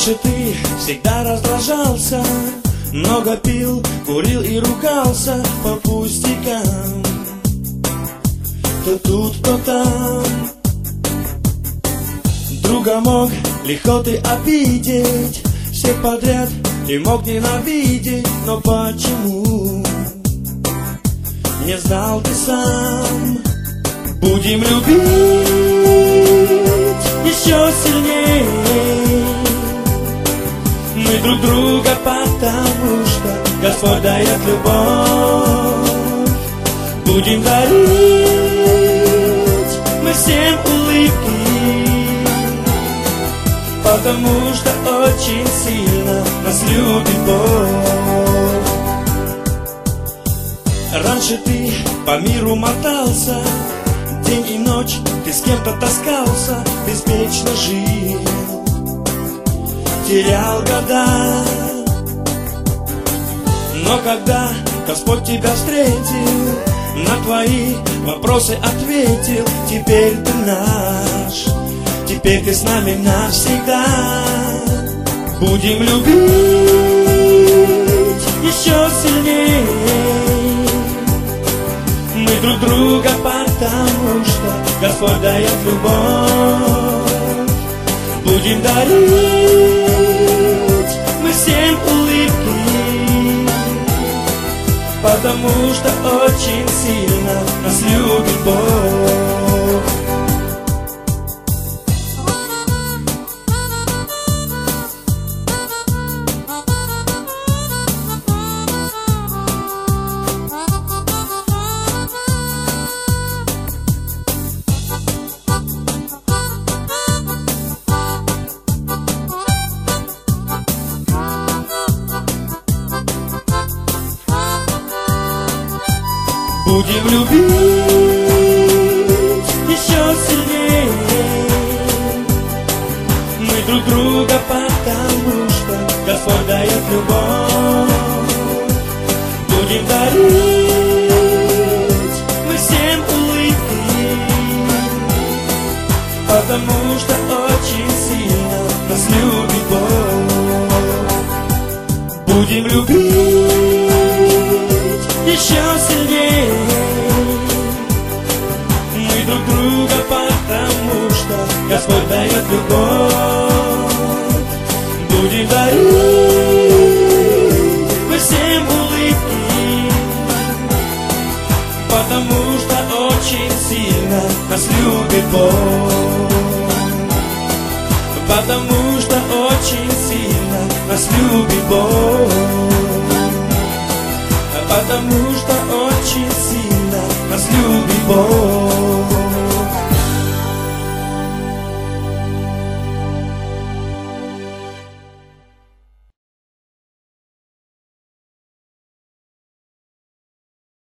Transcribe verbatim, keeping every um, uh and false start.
Раньше ты всегда раздражался, много пил, курил и ругался по пустякам. То тут, то там. Друга мог легко ты обидеть, всех подряд ты мог ненавидеть. Но почему не знал ты сам? Будем любить еще сильнее мы друг друга, потому что Господь дает любовь. Будем дарить мы всем улыбки, потому что очень сильно нас любит Бог. Раньше ты по миру мотался, день и ночь ты с кем-то таскался, беспечно жил, терял года. Но когда Господь тебя встретил, на твои вопросы ответил, теперь ты наш, теперь ты с нами навсегда. Будем любить еще сильнее мы друг друга, потому что Господь дает любовь. Будем дарить мы всем улыбки, потому что очень сильно нас любит Бог. Будем любить еще сильнее мы друг друга, потому что Господь дает любовь. Будем дарить мы всем улыбки, потому что очень сильно нас любит Бог. Будем любить еще сильнее мы друг друга, потому что Господь дает любовь. Будем дарить мы всем улыбки, потому что очень сильно нас любит Бог. Потому что очень сильно нас любит Бог. Потому что очень сильно нас любит Бог.